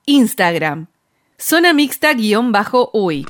Instagram, Zona Mixta_Uy.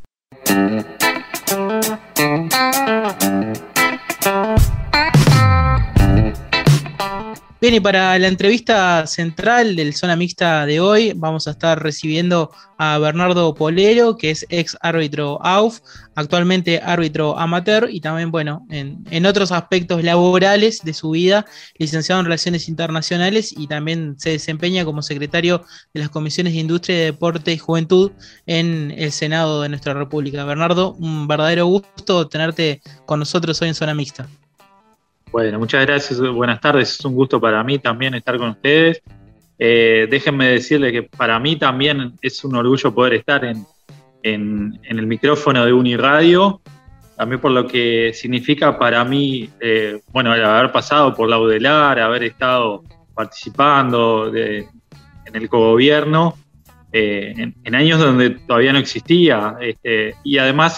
Bien, y para la entrevista central del Zona Mixta de hoy vamos a estar recibiendo a Bernardo Polero, que es ex árbitro AUF, actualmente árbitro amateur y también, bueno, en otros aspectos laborales de su vida, licenciado en Relaciones Internacionales y también se desempeña como secretario de las Comisiones de Industria, Deporte y Juventud en el Senado de nuestra República. Bernardo, un verdadero gusto tenerte con nosotros hoy en Zona Mixta. Bueno, muchas gracias, buenas tardes, es un gusto para mí también estar con ustedes. Déjenme decirles que para mí también es un orgullo poder estar en el micrófono de Uniradio, también por lo que significa para mí, bueno, el haber pasado por la UDELAR, haber estado participando en el cogobierno, en años donde todavía no existía, y además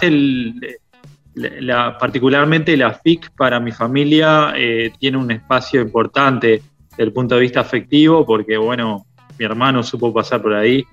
particularmente la FIC para mi familia tiene un espacio importante desde el punto de vista afectivo, porque bueno, mi hermano supo pasar por ahí,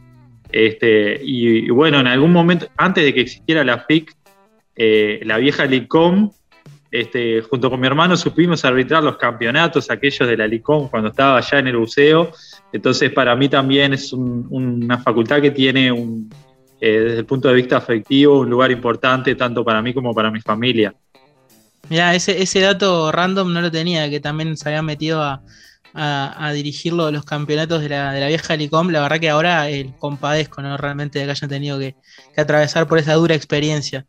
y bueno, en algún momento, antes de que existiera la FIC, la vieja LICOM, junto con mi hermano supimos arbitrar los campeonatos, aquellos de la LICOM cuando estaba allá en el buceo. Entonces para mí también es una facultad que tiene desde el punto de vista afectivo, un lugar importante tanto para mí como para mi familia. Mirá, ese dato random no lo tenía, que también se había metido a dirigir los campeonatos de la vieja LICOM. La verdad que ahora compadezco, ¿no? Realmente de que hayan tenido que atravesar por esa dura experiencia.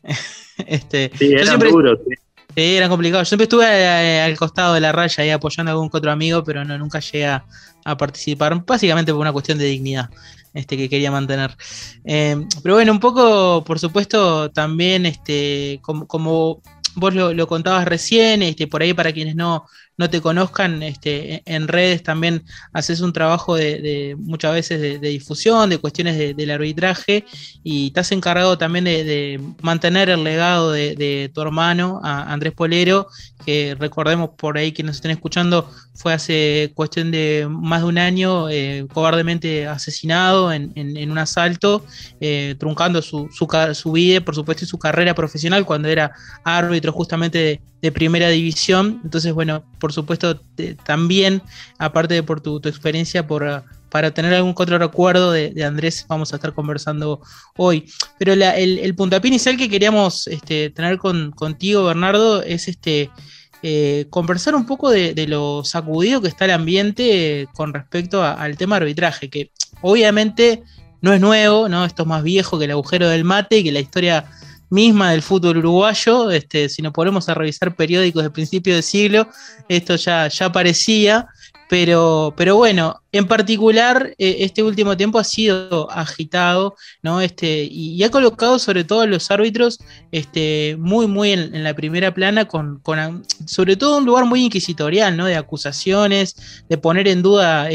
Sí, eran duros, sí. Sí, era complicado. Yo siempre estuve al costado de la raya ahí apoyando a algún que otro amigo, pero nunca llegué a participar, básicamente por una cuestión de dignidad que quería mantener. Pero bueno, un poco, por supuesto, también como vos lo contabas recién, por ahí para quienes no te conozcan, en redes también haces un trabajo de muchas veces de difusión, de cuestiones del arbitraje, y te has encargado también de mantener el legado de tu hermano, a Andrés Polero, que recordemos por ahí que nos estén escuchando, fue hace cuestión de más de un año cobardemente asesinado en un asalto, truncando su vida, por supuesto, y su carrera profesional cuando era árbitro justamente de primera división. Entonces, bueno, por supuesto, también, aparte de por tu experiencia, para tener algún otro recuerdo de Andrés, vamos a estar conversando hoy. Pero el puntapié inicial que queríamos tener contigo, Bernardo, es conversar un poco de lo sacudido que está el ambiente con respecto al tema arbitraje, que obviamente no es nuevo, ¿no? Esto es más viejo que el agujero del mate y que la historia misma del fútbol uruguayo. Si nos ponemos a revisar periódicos de principio de siglo, esto ya aparecía, pero bueno, en particular este último tiempo ha sido agitado, ¿no? Y ha colocado sobre todo a los árbitros muy en la primera plana, con sobre todo un lugar muy inquisitorial, ¿no? De acusaciones, de poner en duda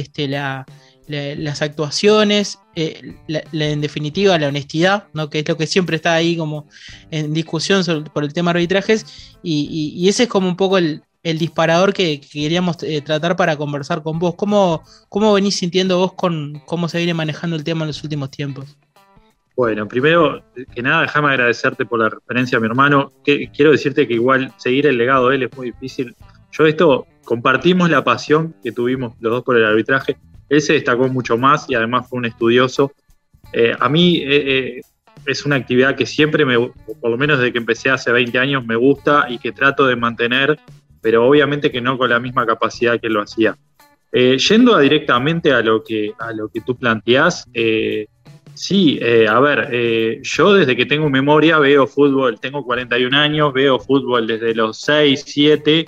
las actuaciones, en definitiva la honestidad, ¿no? Que es lo que siempre está ahí como en discusión por el tema de arbitrajes, y ese es como un poco el disparador que queríamos tratar para conversar con vos. ¿Cómo venís sintiendo vos con cómo se viene manejando el tema en los últimos tiempos? Bueno, primero que nada, déjame agradecerte por la referencia a mi hermano. Quiero decirte que igual seguir el legado de él es muy difícil. Compartimos la pasión que tuvimos los dos por el arbitraje. Él se destacó mucho más y además fue un estudioso. A mí es una actividad que siempre, por lo menos desde que empecé hace 20 años, me gusta y que trato de mantener, pero obviamente que no con la misma capacidad que lo hacía. Yendo directamente a lo que tú planteás, sí, yo desde que tengo memoria veo fútbol, tengo 41 años, veo fútbol desde los 6, 7,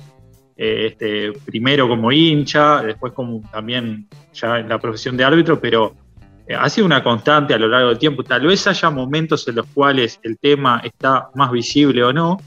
primero como hincha, después como también ya en la profesión de árbitro, pero ha sido una constante a lo largo del tiempo. Tal vez haya momentos en los cuales el tema está más visible o no,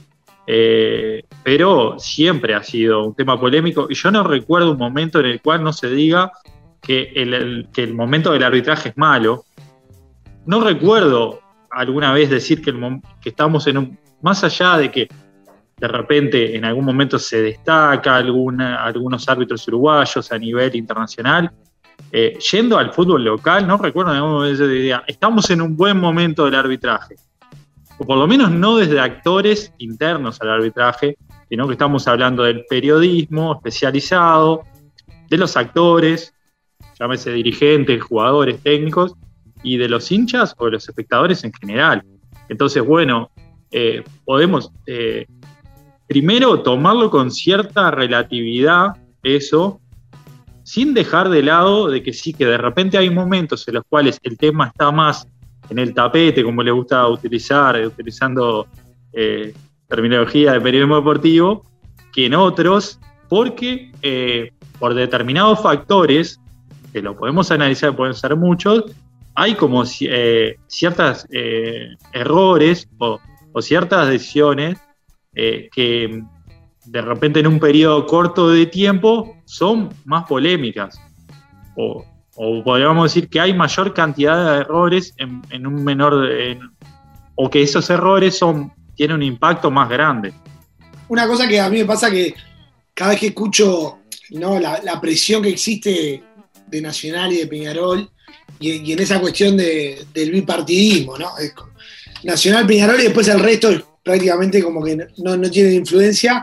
pero siempre ha sido un tema polémico, y yo no recuerdo un momento en el cual no se diga que el momento del arbitraje es malo. No recuerdo alguna vez decir que estamos más allá de que de repente en algún momento se destaca algunos árbitros uruguayos a nivel internacional, yendo al fútbol local, no recuerdo en algún momento de idea, estamos en un buen momento del arbitraje. O por lo menos no desde actores internos al arbitraje, sino que estamos hablando del periodismo especializado, de los actores, llámese dirigentes, jugadores, técnicos, y de los hinchas o de los espectadores en general. Entonces, bueno, podemos primero tomarlo con cierta relatividad, eso, sin dejar de lado de que sí, que de repente hay momentos en los cuales el tema está más en el tapete, como le gusta utilizar, utilizando terminología de periodismo deportivo, que en otros, porque por determinados factores, que lo podemos analizar, pueden ser muchos, hay como ciertos errores o ciertas decisiones que de repente en un periodo corto de tiempo son más polémicas. O podríamos decir que hay mayor cantidad de errores en un menor... o que esos errores tienen un impacto más grande. Una cosa que a mí me pasa que cada vez que escucho, ¿no?, la presión que existe de Nacional y de Peñarol, y en esa cuestión del bipartidismo, ¿no? Nacional, Peñarol y después el resto prácticamente como que no tienen influencia.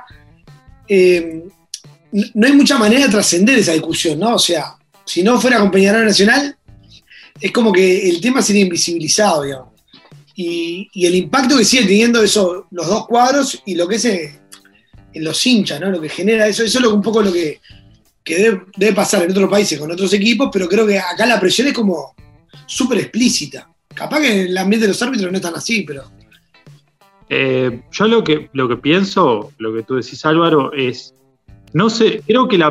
No hay mucha manera de trascender esa discusión, ¿no? O sea, si no fuera con Peñarol Nacional, es como que el tema sería invisibilizado, digamos. Y el impacto que sigue teniendo eso, los dos cuadros y lo que es en los hinchas, ¿no? Lo que genera eso es un poco lo que debe pasar en otros países con otros equipos, pero creo que acá la presión es como súper explícita. Capaz que en el ambiente de los árbitros no es tan así, pero... Yo lo que pienso, lo que tú decís, Álvaro, es, no sé, creo que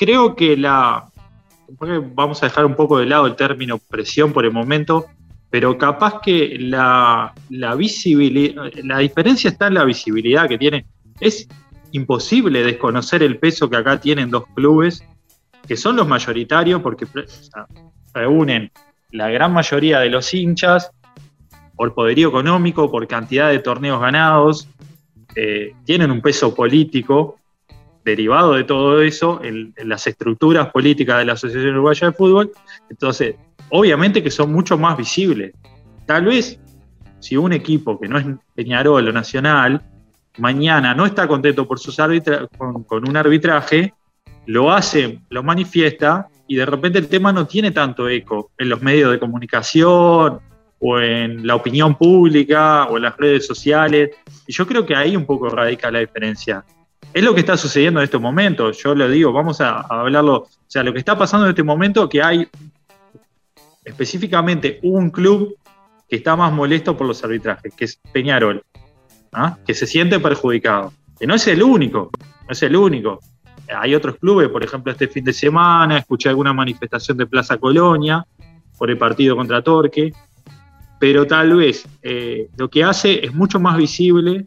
vamos a dejar un poco de lado el término presión por el momento, pero capaz que la visibilidad, la diferencia está en la visibilidad que tiene. Es imposible desconocer el peso que acá tienen dos clubes, que son los mayoritarios, porque reúnen la gran mayoría de los hinchas, por poderío económico, por cantidad de torneos ganados, tienen un peso político derivado de todo eso en las estructuras políticas de la Asociación Uruguaya de Fútbol. Entonces, obviamente que son mucho más visibles. Tal vez, si un equipo que no es Peñarol o Nacional, mañana no está contento por sus con un arbitraje, lo hace, lo manifiesta, y de repente el tema no tiene tanto eco en los medios de comunicación, o en la opinión pública, o en las redes sociales, y yo creo que ahí un poco radica la diferencia. Es lo que está sucediendo en este momento, yo lo digo, vamos a hablarlo, o sea, lo que está pasando en este momento, que hay específicamente un club que está más molesto por los arbitrajes, que es Peñarol, que se siente perjudicado, que no es el único, hay otros clubes, por ejemplo este fin de semana, escuché alguna manifestación de Plaza Colonia, por el partido contra Torque, pero tal vez lo que hace es mucho más visible,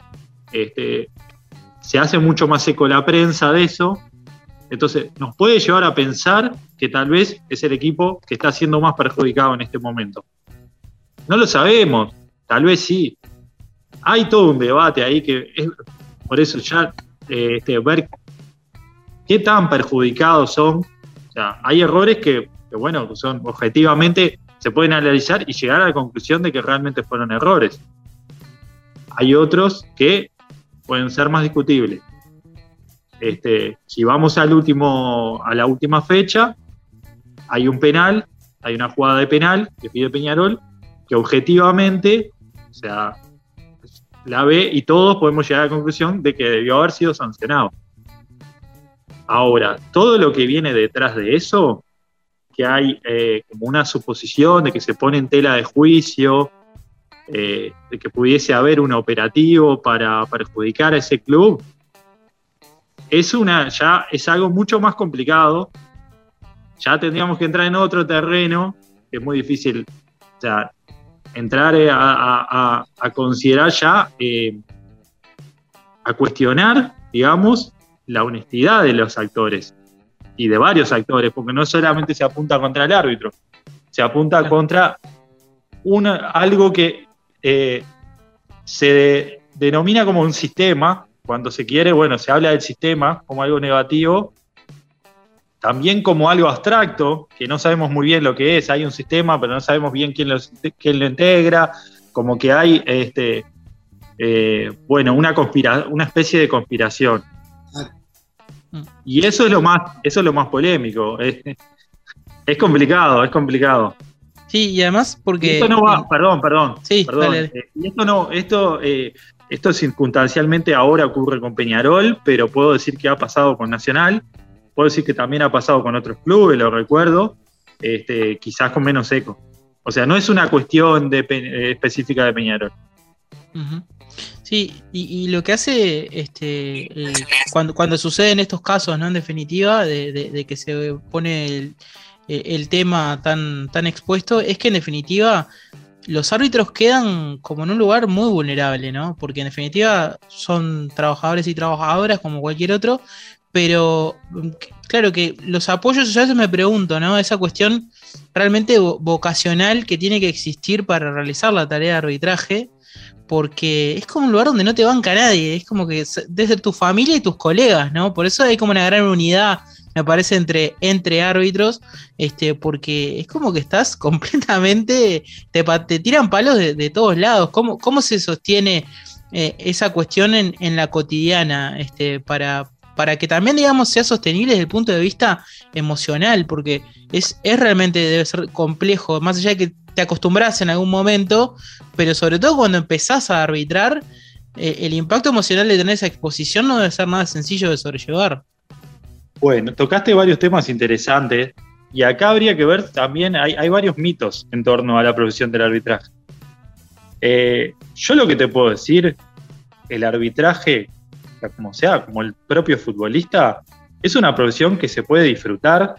se hace mucho más eco la prensa de eso, entonces nos puede llevar a pensar que tal vez es el equipo que está siendo más perjudicado en este momento. No lo sabemos, tal vez sí. Hay todo un debate ahí que es, por eso ya ver qué tan perjudicados son. O sea, hay errores que bueno, son objetivamente, se pueden analizar y llegar a la conclusión de que realmente fueron errores. Hay otros que pueden ser más discutibles. Si vamos a la última fecha, hay un penal, hay una jugada de penal que pide Peñarol, que objetivamente, o sea, la ve y todos podemos llegar a la conclusión de que debió haber sido sancionado. Ahora, todo lo que viene detrás de eso, que hay como una suposición de que se pone en tela de juicio, de que pudiese haber un operativo para perjudicar a ese club, ya es algo mucho más complicado. Ya tendríamos que entrar en otro terreno, que es muy difícil, o sea, entrar a considerar ya, a cuestionar, digamos, la honestidad de los actores, y de varios actores, porque no solamente se apunta contra el árbitro, se apunta contra algo que se denomina como un sistema. Cuando se quiere, bueno, se habla del sistema como algo negativo, también como algo abstracto, que no sabemos muy bien lo que es, hay un sistema, pero no sabemos bien quién lo integra, como que hay una especie de conspiración. Y eso es lo más polémico. Es complicado, es complicado. Sí, y además porque... Esto no va, perdón. Sí, perdón. dale. Esto circunstancialmente ahora ocurre con Peñarol, pero puedo decir que ha pasado con Nacional, puedo decir que también ha pasado con otros clubes, lo recuerdo, quizás con menos eco. O sea, no es una cuestión específica de Peñarol. Uh-huh. Sí, y lo que hace cuando suceden estos casos, ¿no? En definitiva, de que se pone el tema tan expuesto, es que en definitiva los árbitros quedan como en un lugar muy vulnerable, ¿no? Porque en definitiva son trabajadores y trabajadoras como cualquier otro, pero claro que los apoyos, yo a veces me pregunto, ¿no? Esa cuestión realmente vocacional que tiene que existir para realizar la tarea de arbitraje, porque es como un lugar donde no te banca nadie, es como que desde tu familia y tus colegas, ¿no? Por eso hay como una gran unidad, me parece, entre árbitros, porque es como que estás completamente, te tiran palos de todos lados. ¿Cómo se sostiene esa cuestión en la cotidiana, para que también, digamos, sea sostenible desde el punto de vista emocional? Porque es realmente, debe ser complejo, más allá de que te acostumbras en algún momento, pero sobre todo cuando empezás a arbitrar, el impacto emocional de tener esa exposición no debe ser nada sencillo de sobrellevar. Bueno, tocaste varios temas interesantes y acá habría que ver también, hay varios mitos en torno a la profesión del arbitraje. Yo lo que te puedo decir, el arbitraje, como el propio futbolista, es una profesión que se puede disfrutar,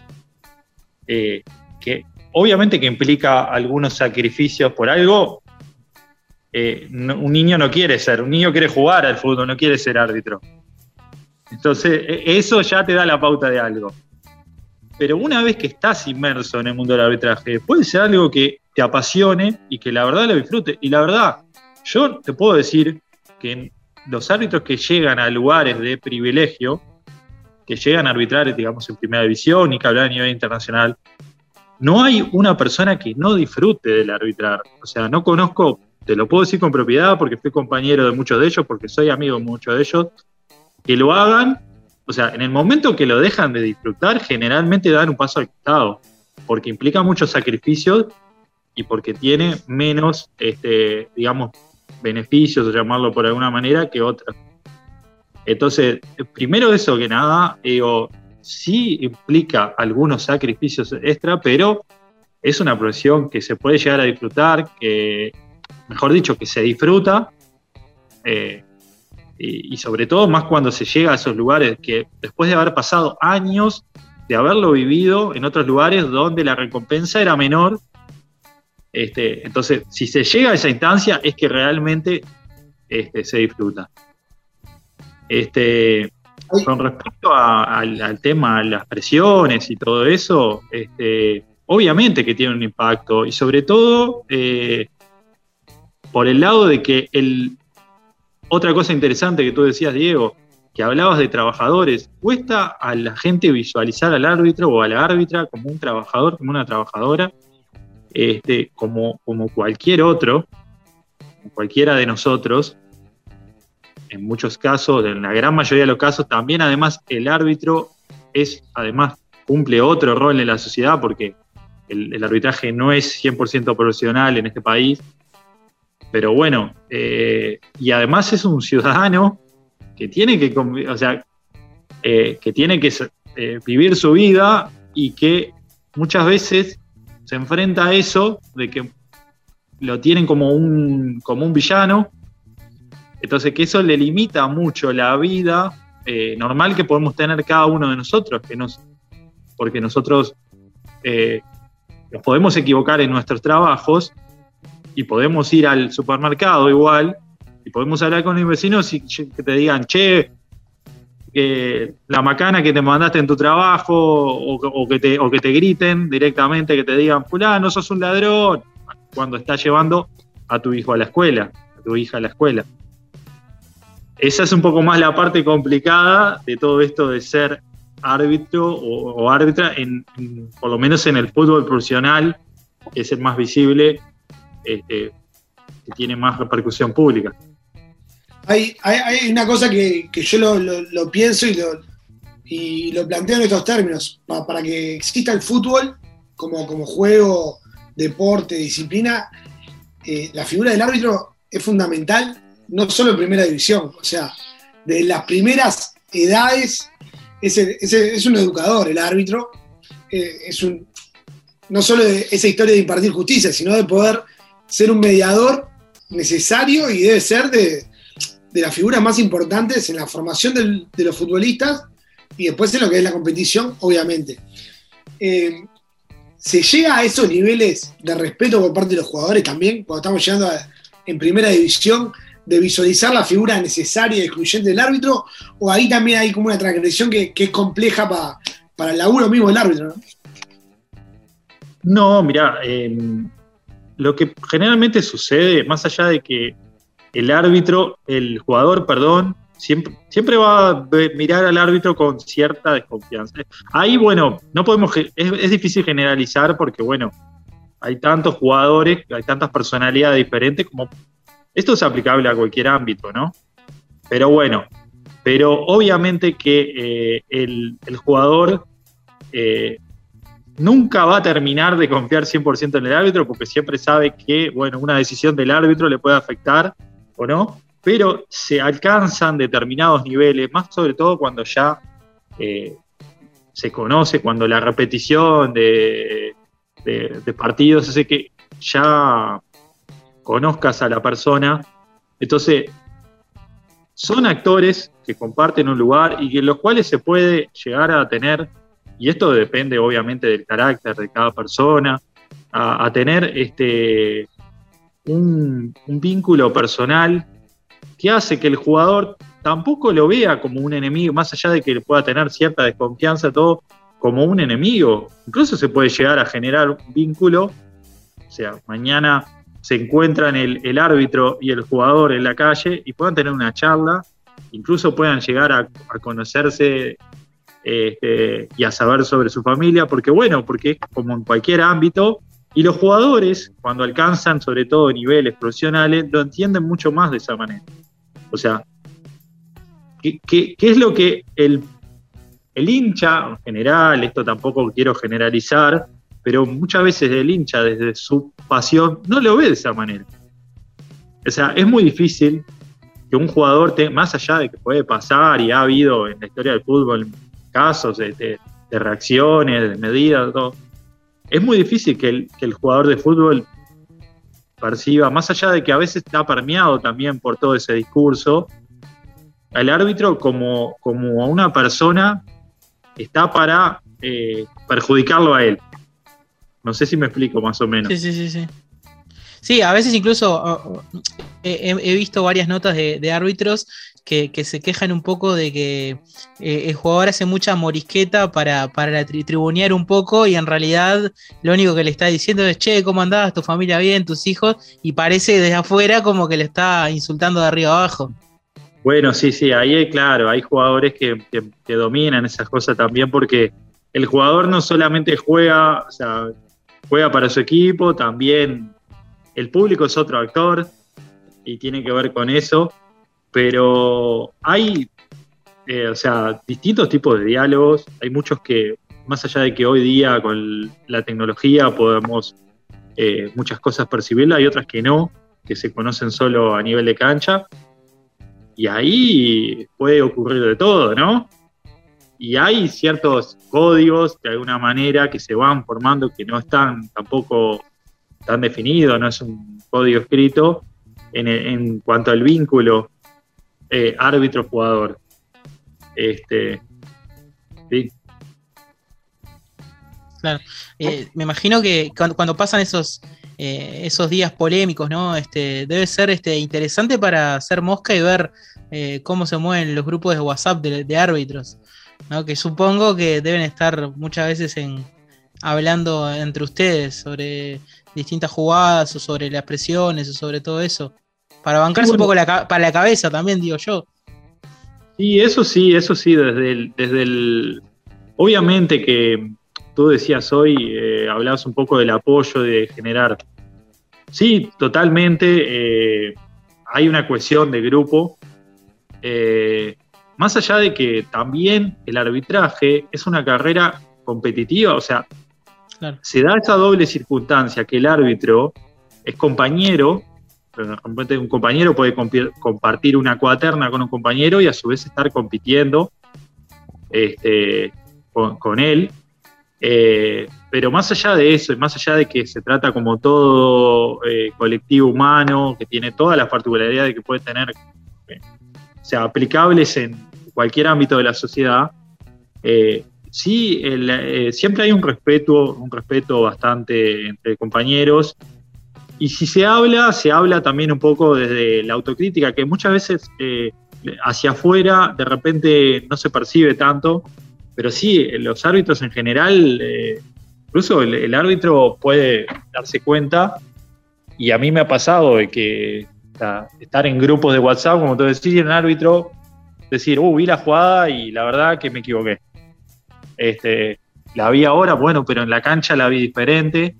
que obviamente que implica algunos sacrificios por algo. Un niño quiere jugar al fútbol, no quiere ser árbitro. Entonces, eso ya te da la pauta de algo. Pero una vez que estás inmerso en el mundo del arbitraje, puede ser algo que te apasione y que la verdad lo disfrutes. Y la verdad, yo te puedo decir que los árbitros que llegan a lugares de privilegio, que llegan a arbitrar, digamos, en primera división y que hablan a nivel internacional, no hay una persona que no disfrute del arbitrar. O sea, no conozco, te lo puedo decir con propiedad porque fui compañero de muchos de ellos, porque soy amigo de muchos de ellos, que lo hagan. O sea, en el momento que lo dejan de disfrutar, generalmente dan un paso al costado, porque implica muchos sacrificios y porque tiene menos, digamos, beneficios, o llamarlo por alguna manera, que otras. Entonces, primero eso que nada, sí implica algunos sacrificios extra, pero es una profesión que se puede llegar a disfrutar, que, mejor dicho, que se disfruta, y sobre todo más cuando se llega a esos lugares que después de haber pasado años de haberlo vivido en otros lugares donde la recompensa era menor. Entonces, si se llega a esa instancia es que realmente se disfruta. Con respecto al tema de las presiones y todo eso, obviamente que tiene un impacto, y sobre todo por el lado de que otra cosa interesante que tú decías, Diego, que hablabas de trabajadores, cuesta a la gente visualizar al árbitro o a la árbitra como un trabajador, como una trabajadora, como cualquier otro, como cualquiera de nosotros. En muchos casos, en la gran mayoría de los casos, también además el árbitro cumple otro rol en la sociedad, porque el arbitraje no es 100% profesional en este país. Pero bueno, y además es un ciudadano que tiene que vivir su vida, y que muchas veces se enfrenta a eso de que lo tienen como un villano. Entonces, que eso le limita mucho la vida normal que podemos tener cada uno de nosotros, porque nosotros nos podemos equivocar en nuestros trabajos y podemos ir al supermercado igual y podemos hablar con los vecinos y que te digan, che, la macana que te mandaste en tu trabajo, o que te griten directamente, que te digan, fulano, sos un ladrón, cuando estás llevando a tu hijo a la escuela, a tu hija a la escuela. Esa es un poco más la parte complicada de todo esto de ser árbitro o árbitra, por lo menos en el fútbol profesional, que es el más visible, que tiene más repercusión pública. Hay una cosa que yo lo pienso y lo planteo en estos términos. Para que exista el fútbol como juego, deporte, disciplina, la figura del árbitro es fundamental, no solo en primera división. O sea, de las primeras edades es un educador el árbitro. No solo de esa historia de impartir justicia, sino de poder ser un mediador necesario y debe ser de las figuras más importantes en la formación de los futbolistas y después en lo que es la competición, obviamente. ¿Se llega a esos niveles de respeto por parte de los jugadores también, cuando estamos llegando en primera división, de visualizar la figura necesaria y excluyente del árbitro, o ahí también hay como una transgresión que es compleja para el laburo mismo del árbitro, ¿no? No, mirá, lo que generalmente sucede, más allá de que el jugador, siempre va a mirar al árbitro con cierta desconfianza. Ahí, bueno, no podemos, es difícil generalizar porque, bueno, hay tantos jugadores, hay tantas personalidades diferentes, como esto es aplicable a cualquier ámbito, ¿no? Pero bueno, obviamente que el jugador nunca va a terminar de confiar 100% en el árbitro porque siempre sabe que, bueno, una decisión del árbitro le puede afectar o no, pero se alcanzan determinados niveles, más sobre todo cuando ya se conoce, cuando la repetición de partidos hace que ya conozcas a la persona. Entonces, son actores que comparten un lugar y en los cuales se puede llegar a tener, y esto depende obviamente del carácter de cada persona, a tener un vínculo personal que hace que el jugador tampoco lo vea como un enemigo, más allá de que pueda tener cierta desconfianza, todo como un enemigo. Incluso se puede llegar a generar un vínculo, o sea, mañana se encuentran el árbitro y el jugador en la calle y puedan tener una charla, incluso puedan llegar a conocerse y a saber sobre su familia, porque es como en cualquier ámbito, y los jugadores, cuando alcanzan sobre todo niveles profesionales, lo entienden mucho más de esa manera. O sea, ¿qué es lo que el hincha en general, esto tampoco quiero generalizar, pero muchas veces el hincha desde su pasión no lo ve de esa manera? O sea, es muy difícil que un jugador, más allá de que puede pasar, y ha habido en la historia del fútbol casos de reacciones, de medidas, todo, es muy difícil que el jugador de fútbol perciba, más allá de que a veces está permeado también por todo ese discurso, al árbitro como a una persona que está para perjudicarlo a él. No sé si me explico más o menos. Sí. Sí, a veces incluso he visto varias notas de árbitros que se quejan un poco de que el jugador hace mucha morisqueta para tribunear un poco, y en realidad lo único que le está diciendo es: che, ¿cómo andás? ¿Tu familia bien? ¿Tus hijos? Y parece desde afuera como que le está insultando de arriba abajo. Bueno, sí, ahí claro, hay jugadores que dominan esas cosas también, porque el jugador no solamente juega para su equipo, también el público es otro actor y tiene que ver con eso, pero hay distintos tipos de diálogos. Hay muchos que, más allá de que hoy día con la tecnología podemos muchas cosas percibirlas, hay otras que no, que se conocen solo a nivel de cancha, y ahí puede ocurrir de todo, ¿no? Y hay ciertos códigos de alguna manera que se van formando, que no están tampoco tan definidos, no es un código escrito en cuanto al vínculo árbitro-jugador. Sí. Claro. Me imagino que cuando pasan esos días polémicos, ¿no? Debe ser interesante para hacer mosca y ver cómo se mueven los grupos de WhatsApp de árbitros, ¿no? Que supongo que deben estar muchas veces hablando entre ustedes sobre distintas jugadas o sobre las presiones o sobre todo eso, para bancarse un poco para la cabeza también, digo yo. Sí, eso sí, desde Obviamente que tú decías hoy, hablabas un poco del apoyo, de generar. Sí, totalmente. Hay una cohesión de grupo. Más allá de que también el arbitraje es una carrera competitiva, o sea, Claro. se da esa doble circunstancia que el árbitro es compañero, pero un compañero puede compartir una cuaterna con un compañero y a su vez estar compitiendo con él. Pero más allá de eso, y más allá de que se trata como todo colectivo humano, que tiene todas las particularidades que puede tener, o sea, aplicables en cualquier ámbito de la sociedad, sí, siempre hay un respeto bastante entre compañeros, y si se habla también un poco desde la autocrítica, que muchas veces hacia afuera de repente no se percibe tanto, pero sí, los árbitros en general, incluso el árbitro puede darse cuenta, y a mí me ha pasado de que estar en grupos de WhatsApp, como tú decís, y el árbitro decir, vi la jugada y la verdad que me equivoqué. La vi ahora, bueno, pero en la cancha la vi diferente,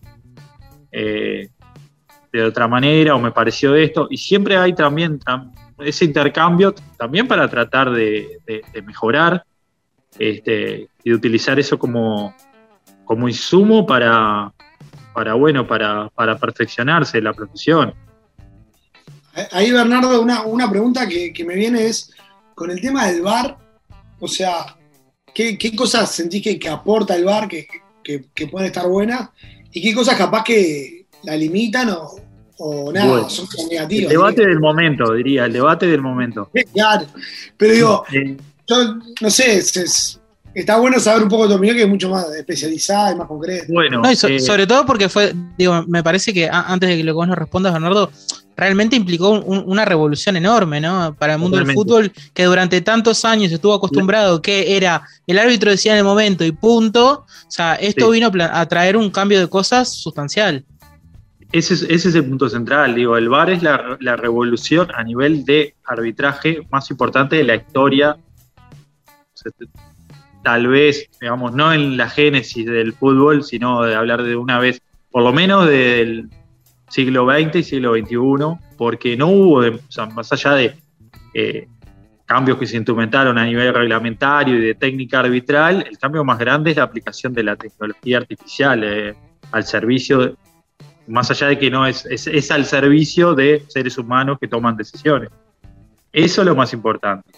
de otra manera, o me pareció esto, y siempre hay también ese intercambio también para tratar de mejorar, y de utilizar eso como insumo para perfeccionarse la profesión. Ahí, Bernardo, una pregunta que me viene es, con el tema del VAR, o sea, ¿qué cosas sentís que aporta el VAR que pueden estar buenas? ¿Y qué cosas capaz que la limitan o nada, bueno, son negativas? El debate del momento, diría, el debate del momento. Claro, pero digo, yo no sé, está bueno saber un poco de tu opinión, que es mucho más especializada y más concreta. Bueno, No, sobre todo porque me parece que antes de que vos nos respondas, Bernardo, realmente implicó una revolución enorme, ¿no? Para el mundo del fútbol, que durante tantos años estuvo acostumbrado que era el árbitro decía en el momento y punto. O sea, esto vino a traer un cambio de cosas sustancial. Ese es el punto central, digo, el VAR es la revolución a nivel de arbitraje más importante de la historia. O sea, tal vez, digamos, no en la génesis del fútbol, sino de hablar de una vez, por lo menos del siglo XX y siglo XXI, porque no hubo, o sea, más allá de cambios que se instrumentaron a nivel reglamentario y de técnica arbitral, el cambio más grande es la aplicación de la tecnología artificial al servicio, más allá de que no es al servicio de seres humanos que toman decisiones. Eso es lo más importante.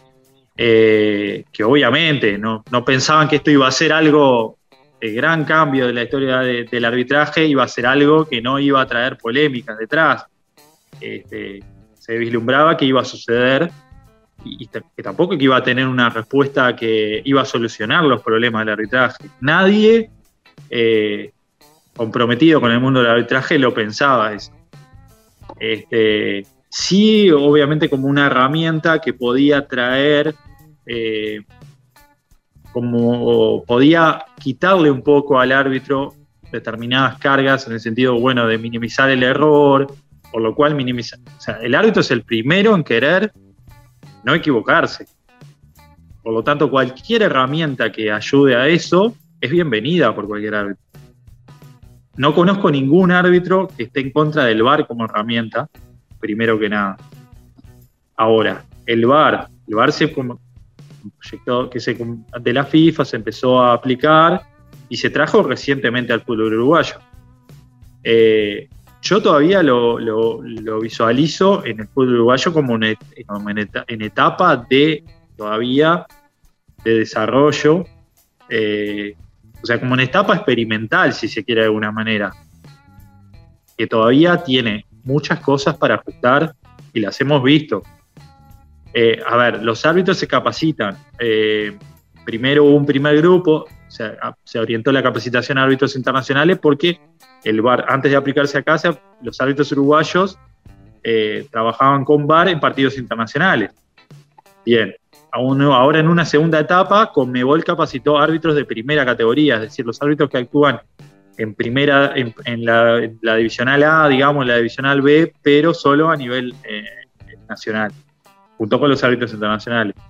Que obviamente no pensaban que esto iba a ser algo, el gran cambio de la historia del arbitraje iba a ser algo que no iba a traer polémicas detrás. Se vislumbraba que iba a suceder y que tampoco que iba a tener una respuesta que iba a solucionar los problemas del arbitraje. Nadie comprometido con el mundo del arbitraje lo pensaba eso. Sí, obviamente como una herramienta que podía traer, como podía quitarle un poco al árbitro determinadas cargas en el sentido, bueno, de minimizar el error, por lo cual o sea, el árbitro es el primero en querer no equivocarse. Por lo tanto, cualquier herramienta que ayude a eso es bienvenida por cualquier árbitro. No conozco ningún árbitro que esté en contra del VAR como herramienta, primero que nada. Ahora, el VAR se proyectó de la FIFA se empezó a aplicar y se trajo recientemente al fútbol uruguayo. Yo todavía lo visualizo en el fútbol uruguayo como en etapa de todavía de desarrollo, o sea, como en etapa experimental, si se quiere de alguna manera, que todavía tiene muchas cosas para ajustar y las hemos visto. A ver, los árbitros se capacitan. Primero hubo un primer grupo, se orientó la capacitación a árbitros internacionales porque el VAR, antes de aplicarse acá, los árbitros uruguayos trabajaban con VAR en partidos internacionales. Bien, ahora en una segunda etapa, Conmebol capacitó árbitros de primera categoría, es decir, los árbitros que actúan en la divisional A, digamos, la divisional B, pero solo a nivel nacional, junto con los árbitros internacionales.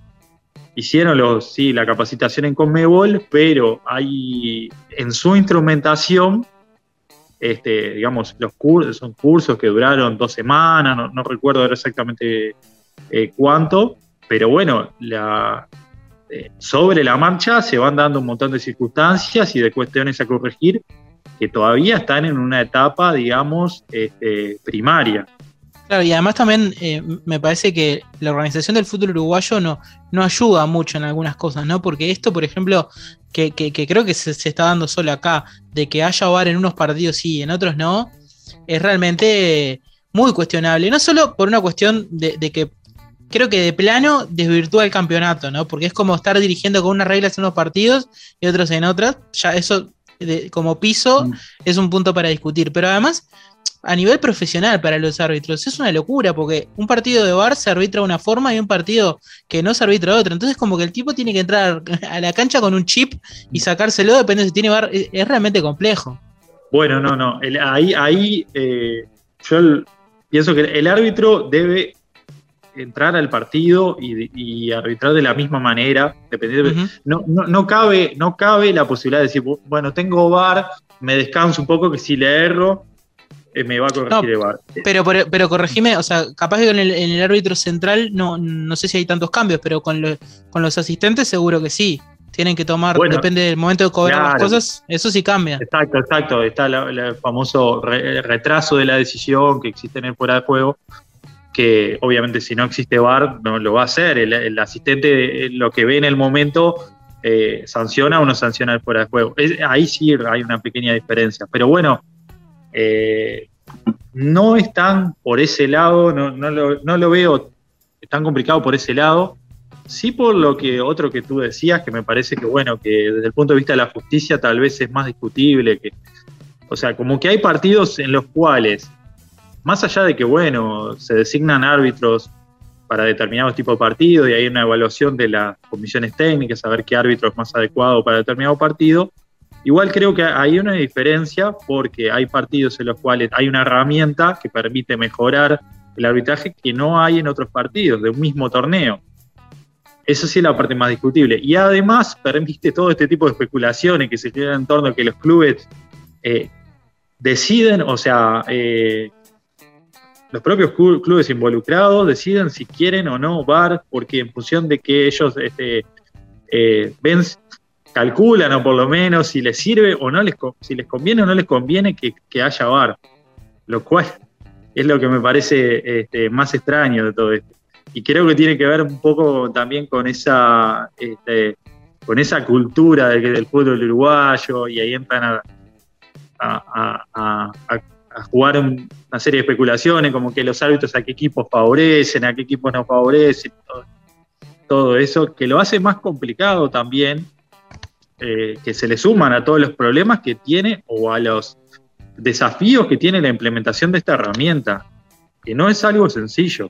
hicieron la capacitación en Conmebol, pero hay en su instrumentación, digamos, los cursos, son cursos que duraron 2 semanas, no recuerdo exactamente cuánto, pero bueno, sobre la marcha se van dando un montón de circunstancias y de cuestiones a corregir que todavía están en una etapa, digamos, primaria. Claro, y además también me parece que la organización del fútbol uruguayo no ayuda mucho en algunas cosas, ¿no? Porque esto, por ejemplo, que creo que se está dando solo acá, de que haya VAR en unos partidos sí y en otros no, es realmente muy cuestionable. No solo por una cuestión de que creo que de plano desvirtúa el campeonato, ¿no? Porque es como estar dirigiendo con unas reglas en unos partidos y otros en otras. Ya eso, como piso, es un punto para discutir. Pero además, a nivel profesional para los árbitros, es una locura, porque un partido de VAR se arbitra de una forma y un partido que no se arbitra de otra. Entonces, como que el tipo tiene que entrar a la cancha con un chip y sacárselo, depende de si tiene VAR. Es realmente complejo. Bueno, no. Ahí yo pienso que el árbitro debe entrar al partido y arbitrar de la misma manera, dependiendo. No cabe la posibilidad de decir, bueno, tengo VAR, me descanso un poco, que si le erro me va a corregir el VAR. Pero corregime, o sea, capaz que en el árbitro central no sé si hay tantos cambios, pero con los asistentes seguro que sí. Tienen que tomar, bueno, depende del momento de cobrar las cosas, eso sí cambia. Exacto. Está el famoso retraso de la decisión que existe en el fuera de juego, que obviamente si no existe VAR no lo va a hacer. El asistente lo que ve en el momento sanciona o no sanciona el fuera de juego. Ahí sí hay una pequeña diferencia. Pero bueno, no están por ese lado, no lo veo tan complicado por ese lado. Sí, por lo que otro que tú decías, que me parece que bueno, que desde el punto de vista de la justicia tal vez es más discutible, o sea, como que hay partidos en los cuales, más allá de que bueno, se designan árbitros para determinados tipos de partidos y hay una evaluación de las comisiones técnicas, saber qué árbitro es más adecuado para determinado partido, igual creo que hay una diferencia porque hay partidos en los cuales hay una herramienta que permite mejorar el arbitraje que no hay en otros partidos de un mismo torneo. Eso sí es la parte más discutible. Y además permite todo este tipo de especulaciones que se crean en torno a que los clubes deciden, o sea, los propios clubes involucrados deciden si quieren o no VAR, porque en función de que ellos calculan, o por lo menos si les sirve o no, si les conviene o no les conviene que haya VAR. Lo cual es lo que me parece más extraño de todo esto. Y creo que tiene que ver un poco también con esa cultura del fútbol uruguayo, y ahí entran a jugar una serie de especulaciones, como que los árbitros a qué equipos favorecen, a qué equipos no favorecen, todo eso, que lo hace más complicado también, que se le suman a todos los problemas que tiene o a los desafíos que tiene la implementación de esta herramienta, que no es algo sencillo.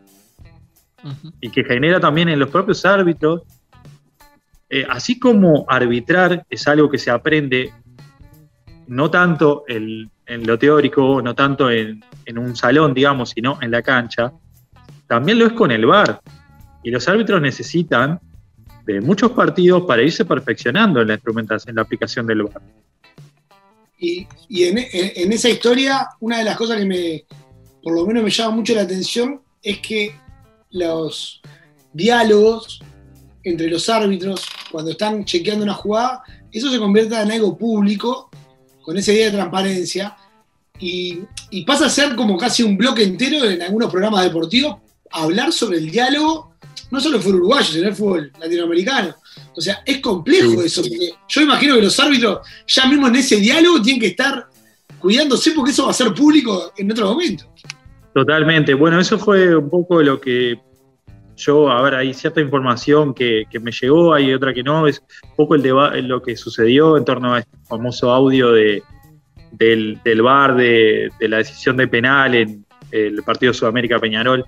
Y que genera también en los propios árbitros, así como arbitrar es algo que se aprende no tanto en lo teórico, no tanto en un salón, digamos, sino en la cancha, también lo es con el VAR. Y los árbitros necesitan de muchos partidos para irse perfeccionando en la instrumentación, en la aplicación del VAR. Y en esa historia, una de las cosas que por lo menos me llama mucho la atención es que los diálogos entre los árbitros cuando están chequeando una jugada, eso se convierta en algo público con esa idea de transparencia y pasa a ser como casi un bloque entero en algunos programas deportivos hablar sobre el diálogo, no solo el fútbol uruguayo, sino el fútbol latinoamericano. O sea, es complejo eso, porque yo imagino que los árbitros ya mismo en ese diálogo tienen que estar cuidándose porque eso va a ser público en otro momento. Totalmente. Bueno, eso fue un poco lo que hay cierta información que me llegó, hay otra que no, es un poco lo que sucedió en torno a este famoso audio del VAR de la decisión de penal en el partido Sudamérica Peñarol.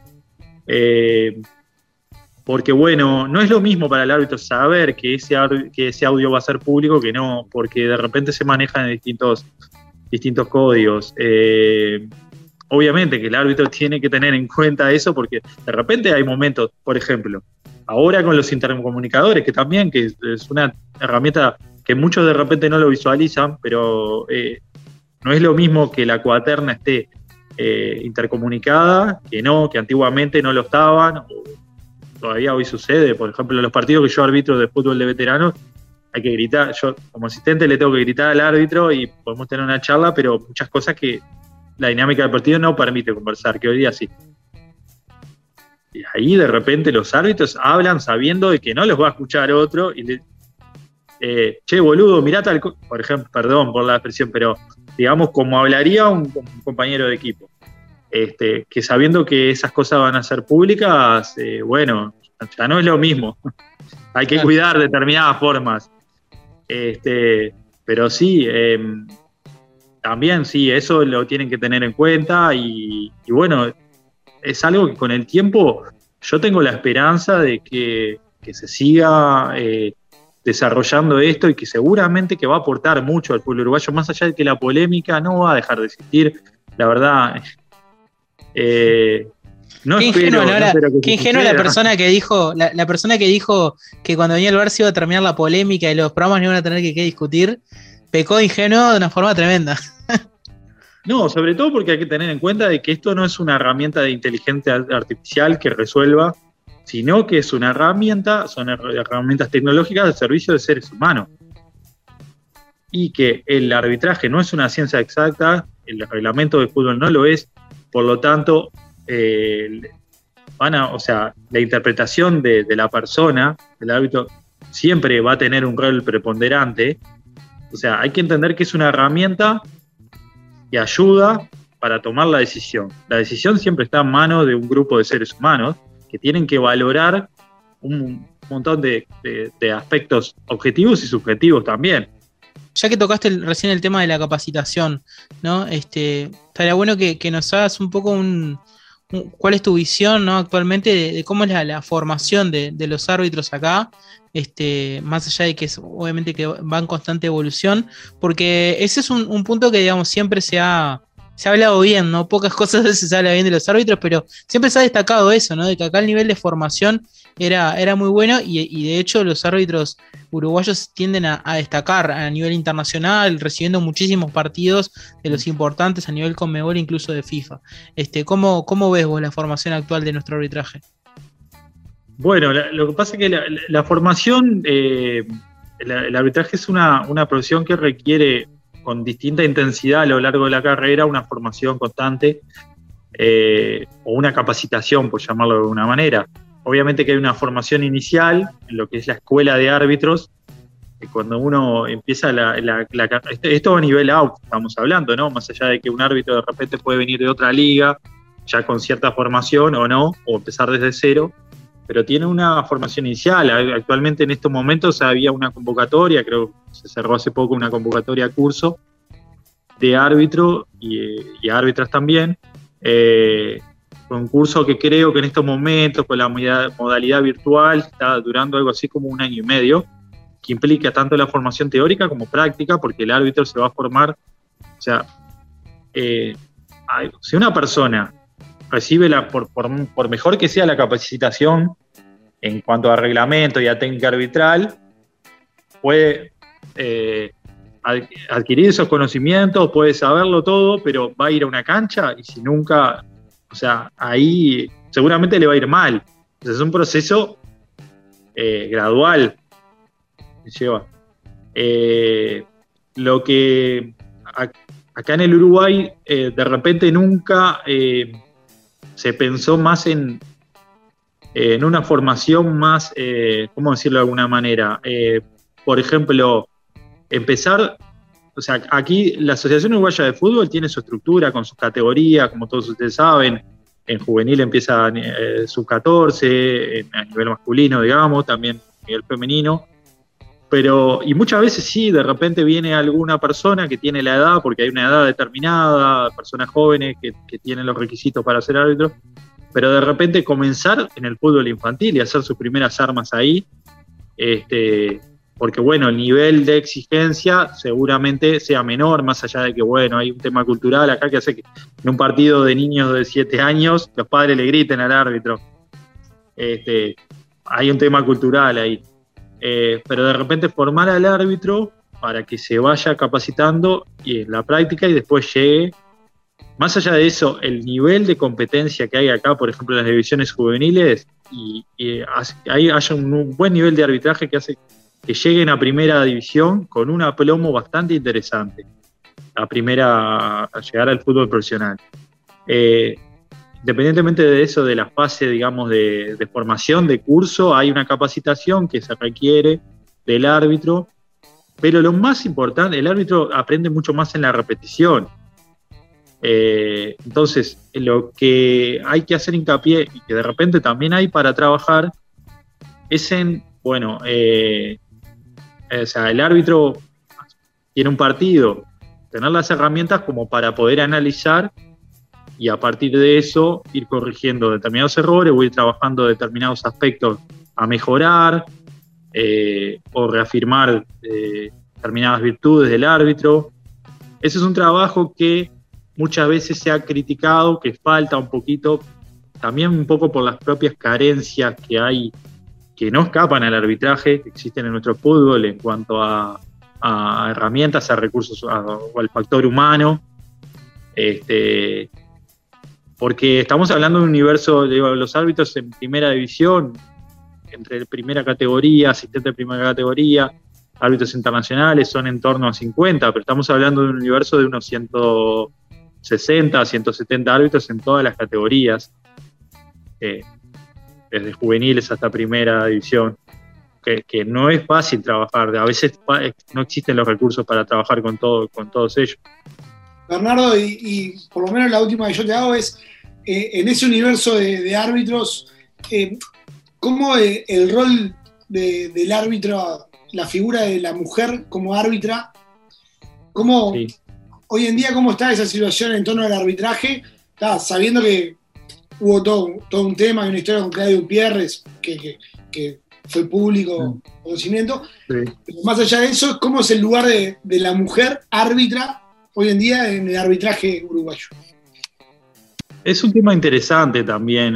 Porque bueno, no es lo mismo para el árbitro saber que ese audio va a ser público que no, porque de repente se manejan en distintos códigos. Obviamente que el árbitro tiene que tener en cuenta eso, porque de repente hay momentos, por ejemplo, ahora con los intercomunicadores, que también que es una herramienta que muchos de repente no lo visualizan, pero no es lo mismo que la cuaterna esté intercomunicada, que antiguamente no lo estaban, o todavía hoy sucede. Por ejemplo, en los partidos que yo arbitro de fútbol de veteranos, hay que gritar, yo como asistente le tengo que gritar al árbitro y podemos tener una charla, pero muchas cosas que la dinámica del partido no permite conversar, que hoy día sí. Y ahí de repente los árbitros hablan sabiendo de que no los va a escuchar otro y che, boludo, mirá tal cosa, por ejemplo, perdón por la expresión, pero digamos como hablaría un compañero de equipo, que sabiendo que esas cosas van a ser públicas, bueno, ya no es lo mismo, hay que cuidar determinadas formas, pero sí, también sí, eso lo tienen que tener en cuenta y bueno, es algo que con el tiempo yo tengo la esperanza de que se siga desarrollando esto y que seguramente que va a aportar mucho al pueblo uruguayo, más allá de que la polémica no va a dejar de existir, la verdad. No qué espero, qué ingenua la persona que dijo, la persona que dijo que cuando venía el Bar se iba a terminar la polémica y los programas no iban a tener que discutir, pecó de ingenuo de una forma tremenda. No, sobre todo porque hay que tener en cuenta de que esto no es una herramienta de inteligencia artificial que resuelva, sino que es una herramienta, son herramientas tecnológicas al servicio de seres humanos. Y que el arbitraje no es una ciencia exacta, el reglamento de fútbol no lo es, por lo tanto, la interpretación de la persona, del árbitro, siempre va a tener un rol preponderante. O sea, hay que entender que es una herramienta que ayuda para tomar la decisión. La decisión siempre está en manos de un grupo de seres humanos que tienen que valorar un montón de aspectos objetivos y subjetivos también. Ya que tocaste recién el tema de la capacitación, ¿no? Estaría bueno que nos hagas un poco cuál es tu visión, ¿no? Actualmente de cómo es la formación de los árbitros acá, más allá de que obviamente que va en constante evolución, porque ese es un punto que, digamos, siempre se ha hablado bien, ¿no? Pocas cosas veces se habla bien de los árbitros, pero siempre se ha destacado eso, ¿no? De que acá el nivel de formación era muy bueno y de hecho los árbitros uruguayos tienden a destacar a nivel internacional, recibiendo muchísimos partidos de los importantes a nivel Conmebol, incluso de FIFA. ¿Cómo ves vos la formación actual de nuestro arbitraje? Bueno, lo que pasa es que la formación, el arbitraje es una profesión que requiere con distinta intensidad a lo largo de la carrera una formación constante o una capacitación, por llamarlo de alguna manera. Obviamente que hay una formación inicial en lo que es la escuela de árbitros, que cuando uno empieza esto a nivel out, estamos hablando, ¿no? Más allá de que un árbitro de repente puede venir de otra liga, ya con cierta formación o no, o empezar desde cero, pero tiene una formación inicial. Actualmente en estos momentos había una convocatoria, creo que se cerró hace poco una convocatoria a curso de árbitro y árbitras también, un curso que creo que en estos momentos con la modalidad virtual está durando algo así como 1 año y medio, que implica tanto la formación teórica como práctica, porque el árbitro se va a formar, o sea, si una persona recibe por mejor que sea la capacitación en cuanto a reglamento y a técnica arbitral, puede adquirir esos conocimientos, puede saberlo todo, pero va a ir a una cancha y si nunca, o sea, ahí seguramente le va a ir mal. Entonces es un proceso gradual que lleva. Lo que acá en el Uruguay de repente nunca se pensó más en una formación más, ¿cómo decirlo de alguna manera? Por ejemplo, empezar, o sea, aquí la Asociación Uruguaya de Fútbol tiene su estructura con sus categorías, como todos ustedes saben. En juvenil empieza sub-14, a nivel masculino, digamos, también a nivel femenino. Y muchas veces sí, de repente viene alguna persona que tiene la edad, porque hay una edad determinada, personas jóvenes que tienen los requisitos para ser árbitros, pero de repente comenzar en el fútbol infantil y hacer sus primeras armas ahí, porque bueno, el nivel de exigencia seguramente sea menor, más allá de que bueno, hay un tema cultural acá que hace que en un partido de niños de 7 años los padres le griten al árbitro. hay un tema cultural ahí. Pero de repente formar al árbitro para que se vaya capacitando y en la práctica y después llegue. Más allá de eso, el nivel de competencia que hay acá, por ejemplo, en las divisiones juveniles, y haya un buen nivel de arbitraje que hace que lleguen a primera división con un aplomo bastante interesante, a llegar al fútbol profesional. Independientemente de eso, de la fase, digamos, de formación, de curso, hay una capacitación que se requiere del árbitro, pero lo más importante, el árbitro aprende mucho más en la repetición. Entonces, lo que hay que hacer hincapié, y que de repente también hay para trabajar, es en, bueno, o sea, el árbitro tiene un partido, tener las herramientas como para poder analizar y a partir de eso ir corrigiendo determinados errores o ir trabajando determinados aspectos a mejorar o reafirmar determinadas virtudes del árbitro. Ese es un trabajo que muchas veces se ha criticado, que falta un poquito, también un poco por las propias carencias que hay, que no escapan al arbitraje, que existen en nuestro fútbol en cuanto a herramientas, a recursos, o al factor humano. Porque estamos hablando de un universo, digo, los árbitros en primera división, entre primera categoría, asistente de primera categoría, árbitros internacionales son en torno a 50, pero estamos hablando de un universo de unos 160, 170 árbitros en todas las categorías, desde juveniles hasta primera división, que no es fácil trabajar, a veces no existen los recursos para trabajar con todos ellos. Bernardo, y por lo menos la última que yo te hago es, en ese universo de árbitros, ¿cómo el rol del árbitro, la figura de la mujer como árbitra, sí, hoy en día cómo está esa situación en torno al arbitraje? Sabiendo que hubo todo un tema, una historia con Claudio Pierres, que fue público conocimiento, sí. Pero más allá de eso, ¿cómo es el lugar de la mujer árbitra hoy en día en el arbitraje uruguayo? Es un tema interesante también.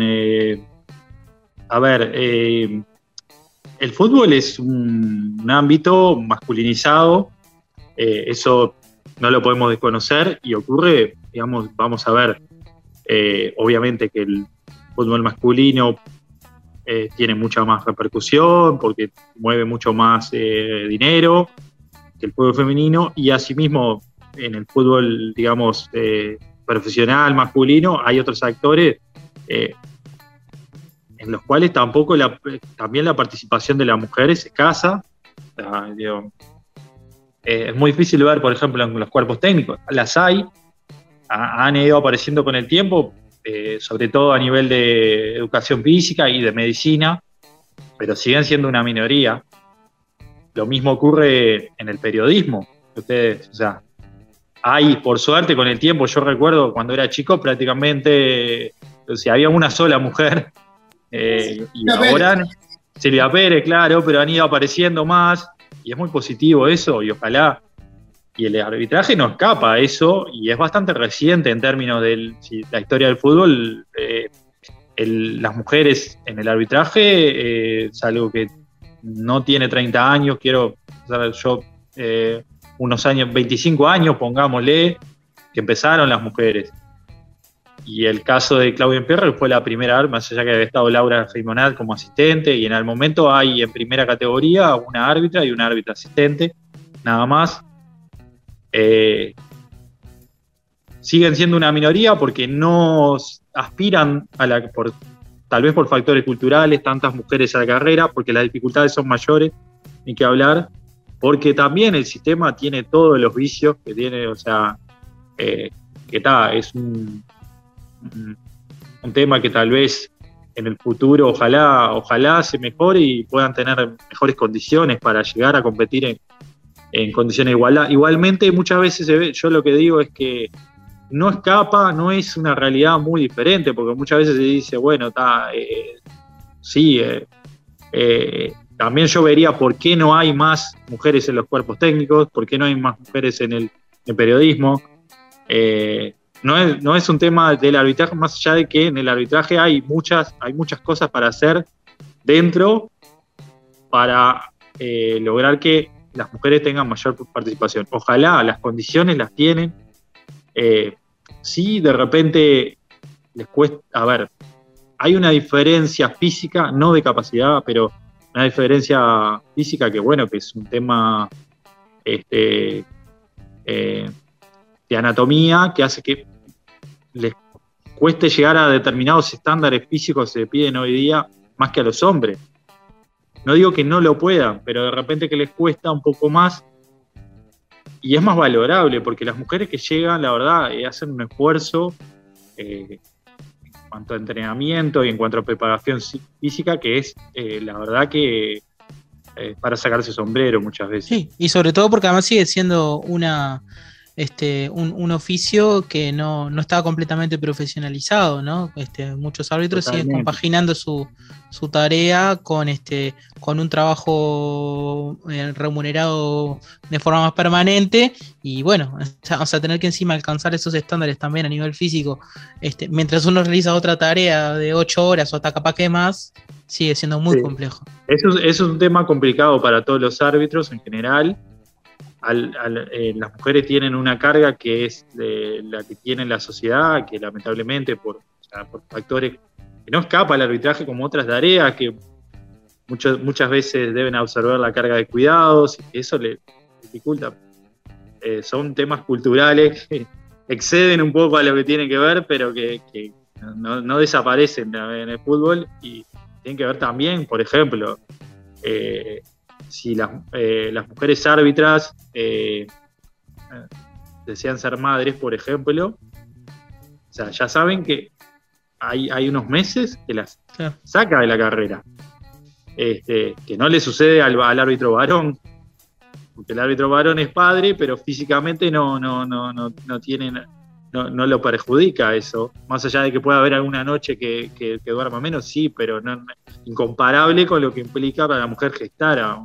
El fútbol es un ámbito masculinizado, eso no lo podemos desconocer y ocurre, digamos, vamos a ver, obviamente que el fútbol masculino tiene mucha más repercusión porque mueve mucho más dinero que el fútbol femenino y asimismo en el fútbol, digamos, profesional, masculino, hay otros actores en los cuales también la participación de las mujeres es escasa. Es muy difícil ver, por ejemplo, en los cuerpos técnicos. Las hay, han ido apareciendo con el tiempo, sobre todo a nivel de educación física y de medicina, pero siguen siendo una minoría. Lo mismo ocurre en el periodismo. Ustedes, o sea, hay, por suerte, con el tiempo, yo recuerdo cuando era chico, prácticamente, o sea, había una sola mujer, y ahora Silvia Pérez, claro, pero han ido apareciendo más, y es muy positivo eso, y ojalá, y el arbitraje no escapa a eso, y es bastante reciente en términos de la historia del fútbol. Las mujeres en el arbitraje es algo que no tiene 30 años, unos años, 25 años, pongámosle, que empezaron las mujeres. Y el caso de Claudia Pierre fue la primera, más allá que había estado Laura Feimonat como asistente, y en el momento hay en primera categoría una árbitra y una árbitra asistente, nada más. Siguen siendo una minoría porque no aspiran tal vez por factores culturales, tantas mujeres a la carrera, porque las dificultades son mayores, ni que hablar, porque también el sistema tiene todos los vicios que tiene, o sea, es un tema que tal vez en el futuro ojalá se mejore y puedan tener mejores condiciones para llegar a competir en condiciones de igualdad. Igualmente muchas veces se ve, yo lo que digo es que no escapa, no es una realidad muy diferente, porque muchas veces se dice, bueno, también yo vería por qué no hay más mujeres en los cuerpos técnicos, por qué no hay más mujeres en el periodismo. No es un tema del arbitraje, más allá de que en el arbitraje hay muchas cosas para hacer dentro para lograr que las mujeres tengan mayor participación. Ojalá, las condiciones las tienen. Si de repente les cuesta, a ver, hay una diferencia física, no de capacidad, pero una diferencia física que bueno, que es un tema de anatomía que hace que les cueste llegar a determinados estándares físicos que se piden hoy día más que a los hombres. No digo que no lo puedan, pero de repente que les cuesta un poco más y es más valorable, porque las mujeres que llegan, la verdad, hacen un esfuerzo en cuanto a entrenamiento y en cuanto a preparación física, que es, la verdad, que para sacarse sombrero muchas veces. Sí, y sobre todo porque además sigue siendo un oficio que no está completamente profesionalizado, ¿no? Muchos árbitros siguen compaginando su tarea con un trabajo remunerado de forma más permanente, y bueno, vamos a tener que encima alcanzar esos estándares también a nivel físico, mientras uno realiza otra tarea de 8 horas o hasta capaz que más, sigue siendo muy complejo. Eso es un tema complicado para todos los árbitros en general. Las mujeres tienen una carga que es la que tiene la sociedad, que lamentablemente por factores que no escapa al arbitraje como otras tareas, que muchas veces deben absorber la carga de cuidados, y eso le dificulta. Son temas culturales que exceden un poco a lo que tienen que ver, pero que no desaparecen en el fútbol, y tienen que ver también, por ejemplo, si las mujeres árbitras desean ser madres, por ejemplo, o sea, ya saben que hay unos meses que las saca de la carrera, que no le sucede al árbitro varón, porque el árbitro varón es padre, pero físicamente no lo perjudica eso, más allá de que pueda haber alguna noche que duerma menos, sí, pero no, incomparable con lo que implica para la mujer gestar a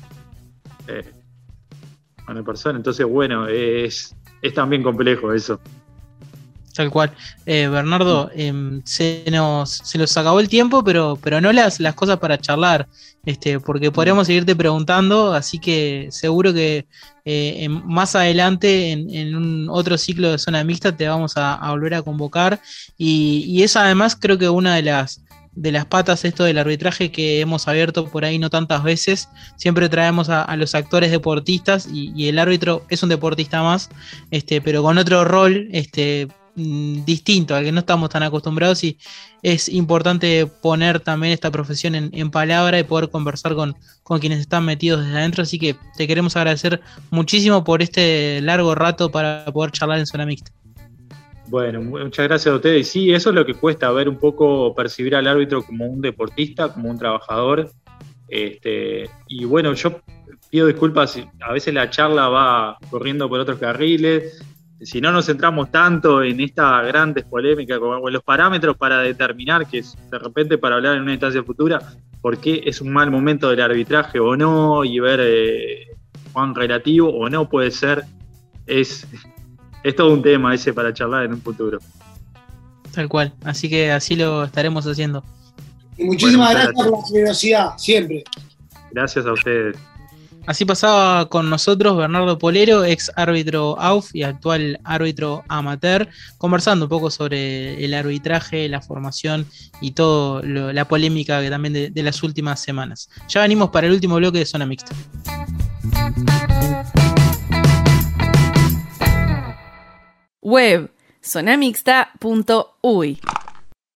una persona. Entonces, bueno, es también complejo eso. Tal cual. Bernardo, se nos acabó el tiempo, pero no las cosas para charlar, porque podríamos seguirte preguntando, así que seguro que más adelante en un otro ciclo de Zona Mixta te vamos a volver a convocar, y es además creo que una de las patas esto del arbitraje que hemos abierto por ahí no tantas veces. Siempre traemos a los actores deportistas, y el árbitro es un deportista más, pero con otro rol distinto al que no estamos tan acostumbrados, y es importante poner también esta profesión en palabra y poder conversar con quienes están metidos desde adentro, así que te queremos agradecer muchísimo por este largo rato para poder charlar en Zona Mixta. Bueno, muchas gracias a ustedes. Sí, eso es lo que cuesta, ver un poco, percibir al árbitro como un deportista, como un trabajador, y bueno, yo pido disculpas si a veces la charla va corriendo por otros carriles. Si no nos centramos tanto en esta grandes polémica como en los parámetros para determinar que es de repente para hablar en una instancia futura por qué es un mal momento del arbitraje o no, y ver cuán relativo o no puede ser, es todo un tema ese para charlar en un futuro. Tal cual, así que así lo estaremos haciendo. Y muchísimas gracias por la generosidad, siempre. Gracias a ustedes. Así pasaba con nosotros Bernardo Polero, ex árbitro AUF y actual árbitro amateur, conversando un poco sobre el arbitraje, la formación y todo la polémica que también de las últimas semanas. Ya venimos para el último bloque de Zona Mixta. Web zonamixta.uy